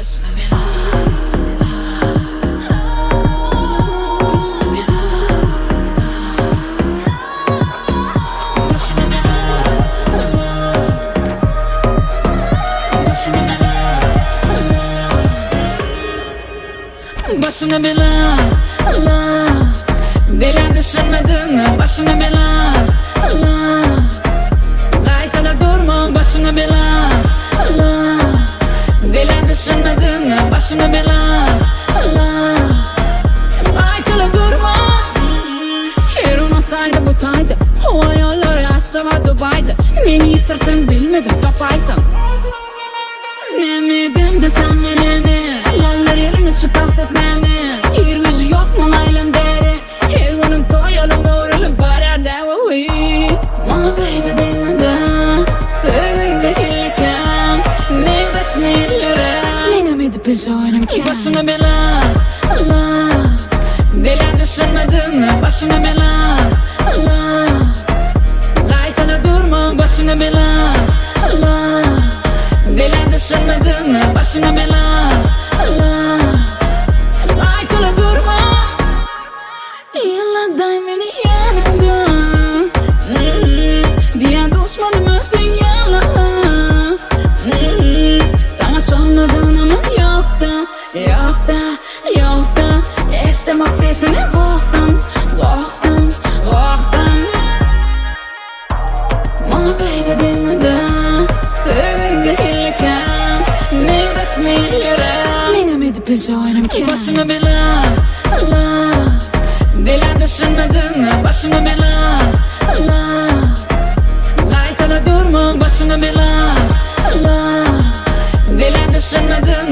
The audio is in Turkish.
Başına bela, Allah. Bela düşünmedin, başına bela, Allah. Gaytala durma, başına bela, Allah. Bela düşünmedin, başına bela, Allah. Gaytala durma. Her unutaydı bu taydı, o ayolları aşağı Dubai'de. Beni yitirsin bilmedim kapaydın. Nemedim de sen geleni, yerler elini çıkart etmeni. Her gücü yok mu laylan deri, her günün toyalım uğrulum barar da uy. My baby demeden, söyleyde hilkem. Ne batmıyırım, menemedi peşoynum kem. Başına bela, Allah. Bela düşünmedin, başına bela, Allah. Gaytala durma, başına bela, Allah. Bela düşünmedin, başına bela, Allah. Gaytala durma. Yıllardan beni yanımda, diye dostmadım öften yalan. Sana sormadın ama yok da, yok da, yok da. İstemek sesini korktan, korktan, korktan. My baby demeden, söyleyde hilkem. Ne batmıyırım, menemedi peşoynum kem. Başına bela, Allah. Bela düşünmedin, başına bela, Allah. Gaytala durma, başına bela, Allah. Bela düşünmedin,